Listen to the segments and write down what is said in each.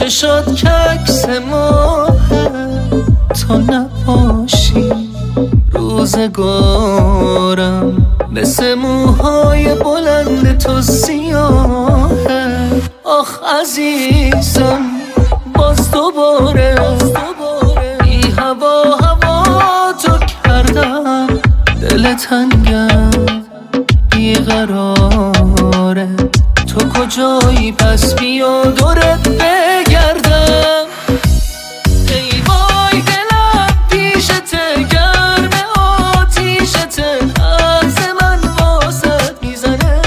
چشات که عکس ماهه تا نباشی روزگارم مثل موهای بلند تو سیاهه. آخ عزیزم باز دوباره بی هوا تو کردم، دل تنگم بیقراره، تو کجایی پس بیا دورت بگردم. ای وای دلم پیشت گرم آتیشت، عکس من واسط میزنه،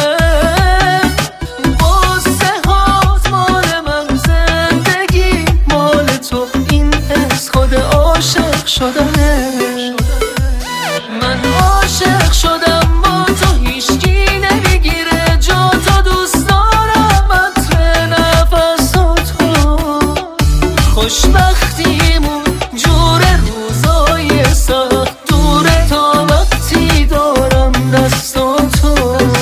واسه هات مال من زندگی مال تو، این حس خود عاشق شدنه. من عاشق شدم با تو، هیچکی نمیگیره جا تو، دوست دارم عطر نفساتو. خوشبختیمون جور روزای سخت دوره تا وقتی دارم دستاتو.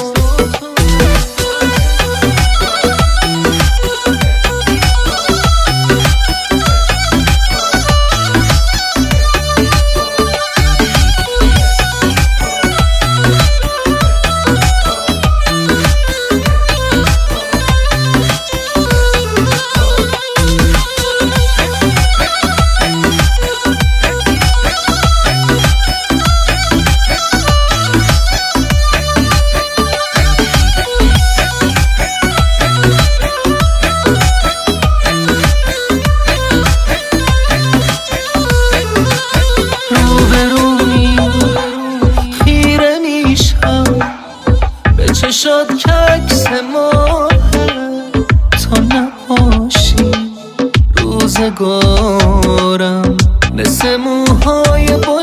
چشات که عکس ماهه تا نباشی روزگارم مثل موهای